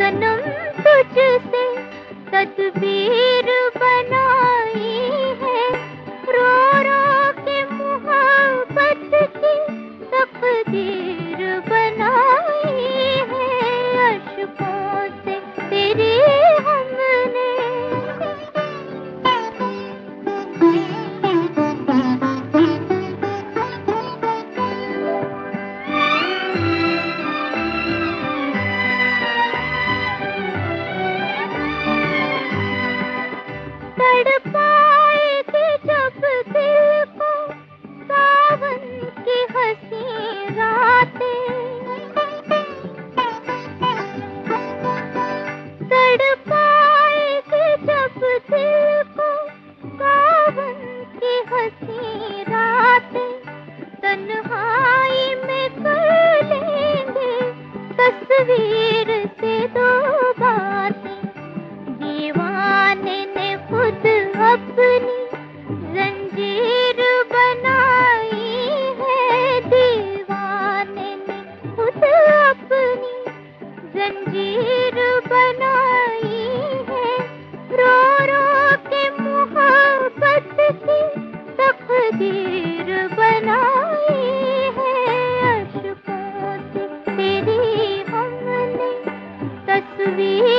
सनम तुझसे तदबीर बनाई है, रो रो के मोहब्बत की तकदीर बनाई है, अश्कों से तेरी हमने तड़पाएगी जब दिल को सावन की हंसी रातें, तड़पाएगी जब दिल को सावन की हंसी रातें, तन्हाई में कर लेंगे तस्वीर से दो बातें, दीवाने ने खुद अपनी जंजीर बनाई है, दीवाने ने खुद अपनी जंजीर बनाई है, रो रो के मोहब्बत की तकदीर बनाई है, अश्कों से तेरी हमने तस्वीर